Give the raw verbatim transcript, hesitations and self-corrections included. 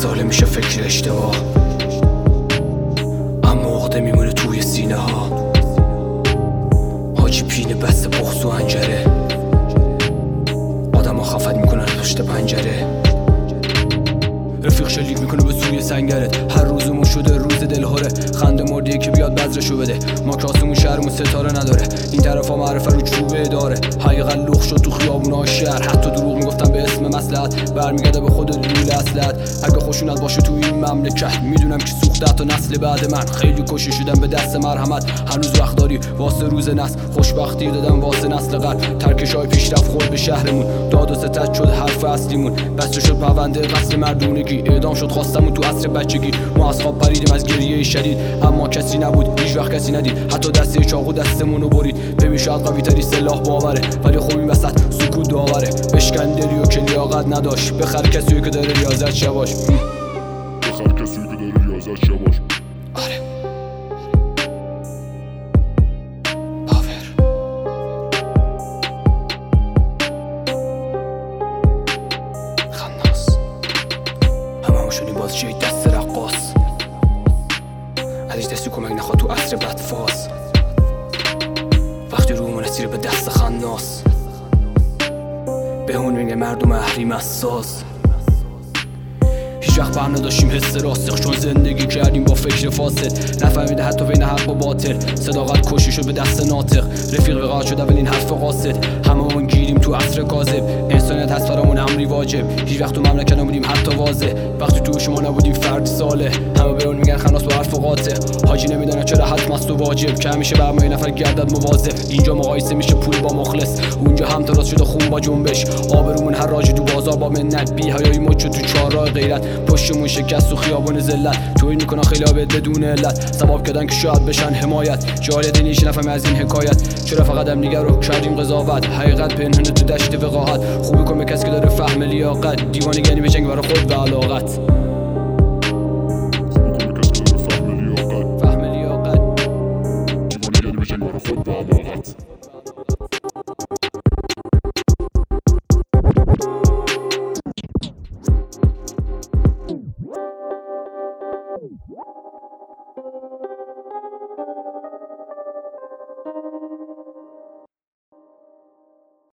ساله میشه فکر اشتباه، اما عقده میمونه توی سینه ها. حاجی پینه بسته بغض و انجره، آدم ها خفت میکنن پشت پنجره. رفیق شلیک میکنه به سوی سنگرت، هر روزمون شده روز دلهوره. خنده مردیه که بیاد بذرشو بده، ما کاسمون شهرمون ستاره نداره. این طرفا معرفه رو چوبه داره، حقیقت لخ شد تو خیابونا شهر. حتی دروغ میگفتن به اسم مصلحت، برمیگرده به خود لوله اصلت. اگه خشونت باشه تو این مملکت، میدونم که سوخته تا نسل بعد من. خیلی کشی شدن به دست مرحمت، هنوز وقت داری واسه روز نسل. خوشبختی دادم واسه نسل قبل، ترکشای پیشرفت خورد به شهرمون. داد و ستد شد حرف اصلیمون، بسته شد پرونده قتل مردونگی. اعدام شد خواستمون تو عصر بچگی، ما از خواب پریدیم از گریه شدید، اما کسی نبود هیچ وقت کسی ندید. حتی دسته چاقو دستمونو برید، ببین شاید قوی تری سلاح باوره، ولی خب این وسط سکوت داوره. بشکن دلی و که لیاقت نداشت، بخر کسی که داره ریاضت شباش، بخر کسی که داره ریاضت شباش. آره پاور خناس، همه همشونی باز جای دست رقاص. ازش دستی کمک نخواد تو عصر بدفاز، وقتی رومون اسیر به دست خناس. به اون میگه مردم اهریم از ساز. هیچ وقت بر نداشتیم حس راسخ، چون زندگی کردیم با فکر فاسد. نفهمیده حتی بین حق و باطل، صداقت کشی شد به دست ناطق. رفیق وقاعت شد اولین حرف قاصد، همه اون گیریم تو عصر کاذب. انسانیت هست فرامون امری واجب، هیچ وقت تو مملکت نبودیم حتی واضح. وقتی تو شما نبودیم فرد ساله، همه به اون میگن خناس با حرف قاطع. حاجی نمیدونه چرا حتم است و واجب، که همیشه بر ما نفر گردد مواظب. اینجا مقایسه میشه پول با مخلص، اونجا هم تراس شده خون با جنبش. آبرومون هر راجی تو بازار با منت، بی حیایی مد شد تو چهارراه غیرت. پشتمون شکست و خیابون ذلت، توهین میکنن خیلی عابد بدون علت. سبب کردن که شاید بشن حمایت، جالب نیش نفهم از این حکایت. چرا فقط هم دیگر رو کردیم قضاوت، حقیقت پنهونه تو دشت وقاحت. خوبی کن به کسی که داره فهم لیاقت، دیوانگی به جنگ برای خود و علاقت. فهم لیاقت، دیوانگی به جنگ برای خود و علاقت. Thank you.